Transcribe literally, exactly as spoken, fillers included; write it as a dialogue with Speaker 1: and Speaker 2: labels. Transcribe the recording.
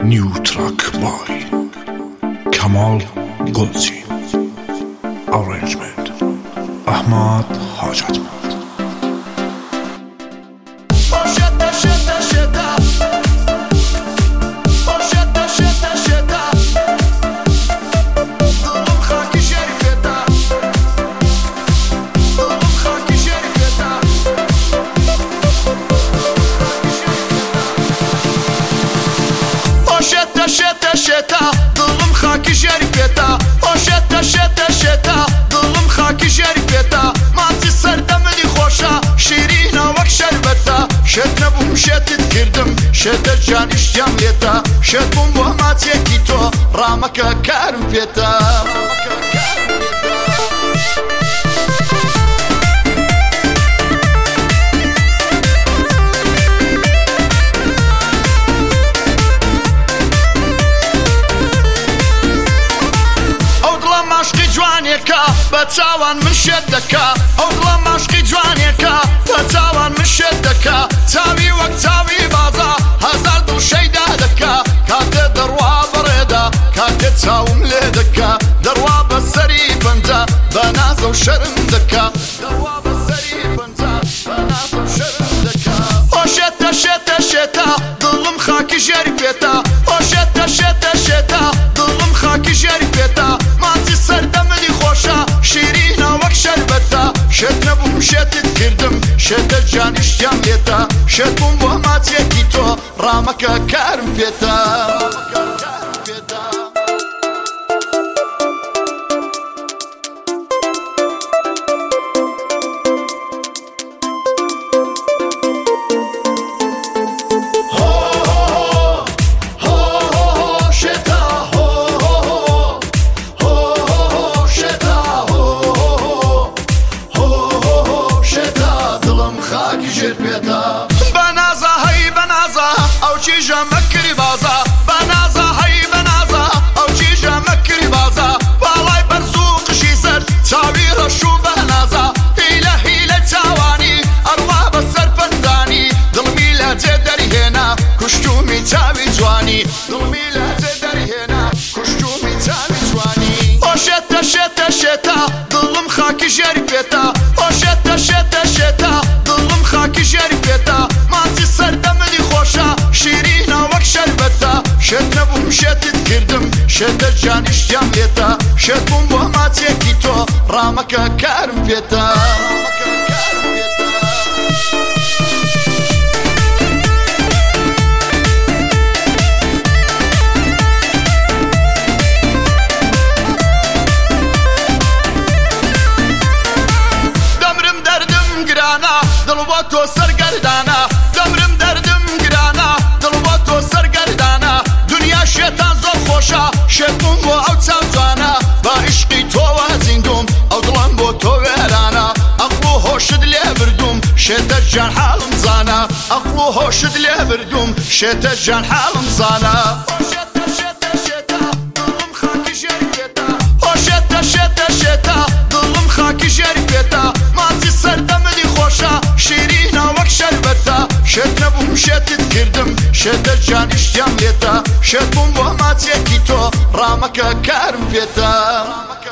Speaker 1: نیو تراک بای کمال گلچین، ارنجمنت احمد حاجتمند.
Speaker 2: شتا شتا دڵم خاکی ژێری پێتا، ئۆ شتا شتا شتا دڵم خاکی ژێری پێتا، ماچی سەردەمنی خۆشە شیرینە وەک شەربەتە، شێت نەبووم شێتت کردم شێتە جانیشتیان لێتە، شێت بووم بۆ ماچێکی تۆ ڕامەکە کارم پێتە. بە چاوان من شێت دەکا، ئەو دڵە ماشقی جوانێکە بە چاوان من شێت دەکا، چاوی وەک چاوی بازە هەزار دڵ شەیدا دەکا، کاتێ دەڕوا بەڕێدا کاتێ چاوم لێ دەکا، دەڕوا بە سەری پەنجە بە نازە و شەرم دەکا، دەڕوا بە سەری پەنجە بە نازە و شەرم دەکا. ئۆ شێتە شێتە شێتە دڵم خاکی ژێری پێتا، ئۆ شێتە شێتە شێتە دڵم خاکی ژێری پێتا، ماچی سەردەمنی خۆشە شیرینە وەک شەربەتە، شێت نەبووم شێتت کردم شێتە جانیشتیان لێتە، شێت بووم بۆ ماچێکی تۆ ڕامەکە کارم پێتە. بەنازە هەی بەنازە ئەو چیژە مەکری بازە، بەنازە هەی بەنازە ئەو چیژە مەکری بازە، باڵای بەرز و قشی سەر چاوی ڕەش و بەنازە، هیلە هیلە چاوانی ئەڕوا بەسەر پەندانی، دڵمی لە جێ دەریهێنا کوشتومی چاوی جوانی، دڵمی لە جێ دەریهێنا کوشتومی چاوی جوانی. ئۆ شێتە شێتە شێتە دڵم خاکی ژێری پێتا، ئۆ شێتە شێتە شێتە دڵم خاکی ژێری پێتا، ماچی سەردەمنی خۆشە شیرینە وەک شەربەتە، شێت نەبووم شێتت کردم شێتە جانیشتیان لێتە، شێت بووم بۆ ماچێکی تۆ ڕامەکە کارم پێتە. دڵ بۆ تۆ سەرگەردانە، دەمرم دەردم گرانە، دڵ بۆ تۆ سەرگەردانە، دنیا شێتان زۆر خۆشە شێت بووم بۆ ئەو چاو جوانە، بە عیشقی تۆوە زیندوم ئەو دڵم بۆ تۆ وێرانە، ئەقڵ و هۆشت لێ بردوم شێتە جان حاڵم زانە، ئەقڵ و هۆشت لێ بردوم شێتە جان حاڵم زانە. ئۆ شێتە شێتە شێتە دڵم خاکی ژێری پێتا، ئۆ شێتە شێتە شێتە دڵم خاکی ژێری پێتا، ماچی سەردەمنی خۆشە شیرینە وەک شەربەتە، شێت نەبووم شێتت کردم شێتە جانیشتیان لێتە، شێت بووم بۆ ماچێکی تۆ ڕامەکە کارم پێتە.